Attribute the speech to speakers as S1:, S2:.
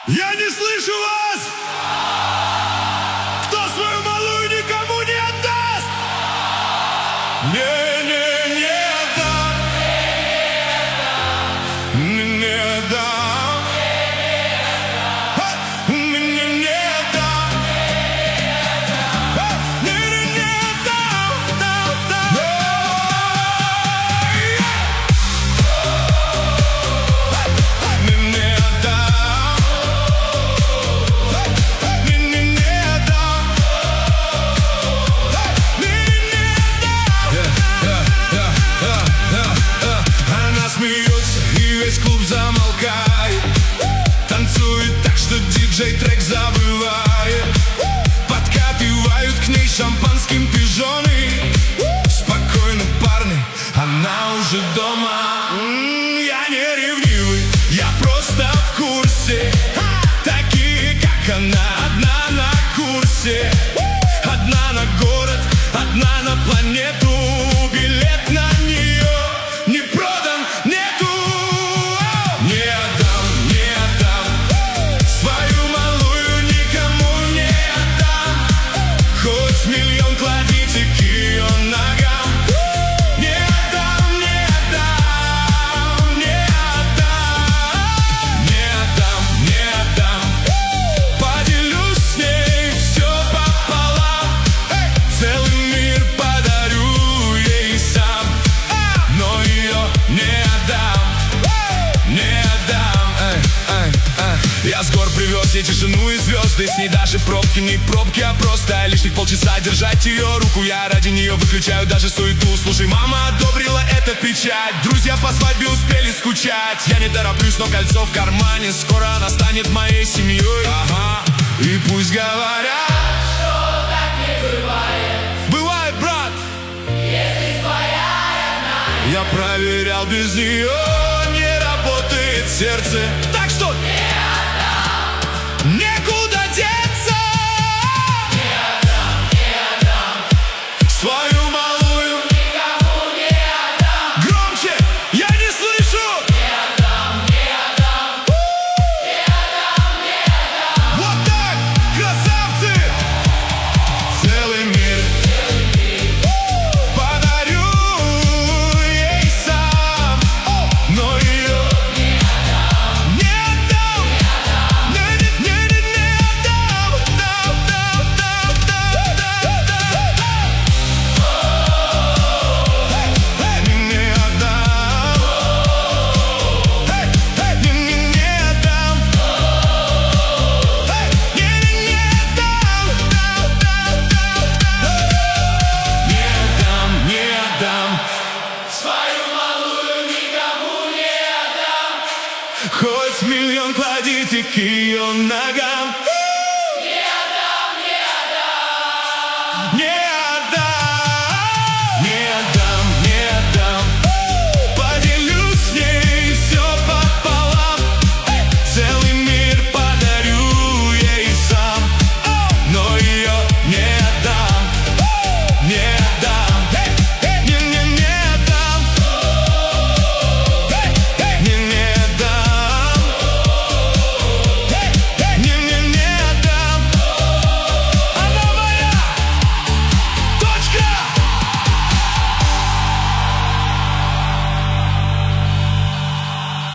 S1: Я не слышу вас! Кто свою малую никому не отдаст? Не отдам. Не отдам. Не отдам. Весь клуб замолкает, танцует так, что диджей трек забывает. Подкатывают к ней шампанским пижоны. Спокойно, парни, она уже дома. Я не ревнивый, я просто в курсе. Такие, как она, одна на курсе. Одна на город, одна на планету. Билет на нее не продан, нету. Миллион кладите к ее ногам. Не отдам, не отдам, не отдам. Не отдам, не отдам. Поделюсь с ней все пополам. Целый мир подарю ей сам. Но ее не отдам, не отдам. Я с гор привез ей тишину и звезды. С ней даже пробки, не пробки, а просто лишних полчаса держать ее руку. Я ради нее выключаю даже суету. Слушай, мама одобрила этот печать. Друзья по свадьбе успели скучать. Я не тороплюсь, но кольцо в кармане. Скоро она станет моей семьей. Ага, и пусть говорят,
S2: что так не бывает.
S1: Бывает, брат,
S2: если своя родная.
S1: Я проверял, без нее не работает сердце. Так что некуда деться.
S2: Не отдам, не отдам.
S1: Свою малую
S2: никому не отдам.
S1: громче, я не слышу.
S2: Не отдам, не отдам. Не отдам, не отдам.
S1: Вот так, красавцы. Целый мир подарю ей сам. Но ее не отдам, не отдам.
S2: Свою малую никому не отдам.
S1: Хоть миллион кладите к ее ногам.